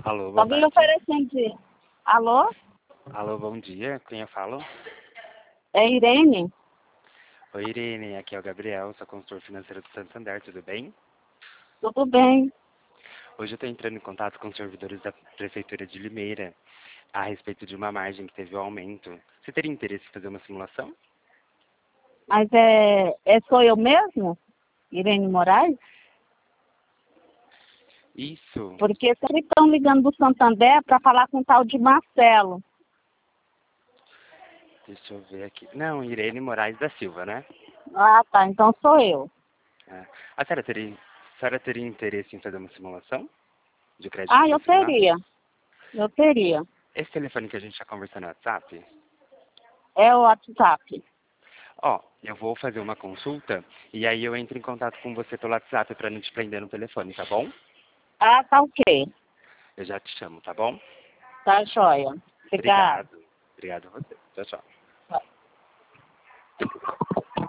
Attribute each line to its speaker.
Speaker 1: Alô, boa
Speaker 2: Alguém
Speaker 1: tarde.
Speaker 2: oferecendo de... Alô?
Speaker 1: Alô, bom dia. Quem eu falo?
Speaker 2: É Irene?
Speaker 1: Oi, Irene. Aqui é o Gabriel, sou consultor financeiro do Santander, tudo bem?
Speaker 2: Tudo bem.
Speaker 1: Hoje eu estou entrando em contato com os servidores da Prefeitura de Limeira a respeito de uma margem que teve um aumento. Você teria interesse em fazer uma simulação?
Speaker 2: Mas sou eu mesmo? Irene Moraes?
Speaker 1: Isso.
Speaker 2: Porque sempre estão ligando do Santander para falar com o tal de Marcelo.
Speaker 1: Deixa eu ver aqui. Não, Irene Moraes da Silva, né?
Speaker 2: Ah, tá. Então sou eu.
Speaker 1: É. A senhora teria interesse em fazer uma simulação de crédito
Speaker 2: Ah, eu
Speaker 1: consignado?
Speaker 2: teria. Eu teria.
Speaker 1: Esse telefone que a gente está conversando no WhatsApp?
Speaker 2: É o WhatsApp.
Speaker 1: Ó, eu vou fazer uma consulta e aí eu entro em contato com você pelo WhatsApp para não te prender no telefone, tá bom?
Speaker 2: Ah, tá ok.
Speaker 1: Eu já te chamo, tá bom?
Speaker 2: Tá joia. Obrigada.
Speaker 1: Obrigado. Obrigado a você. Tchau, tchau.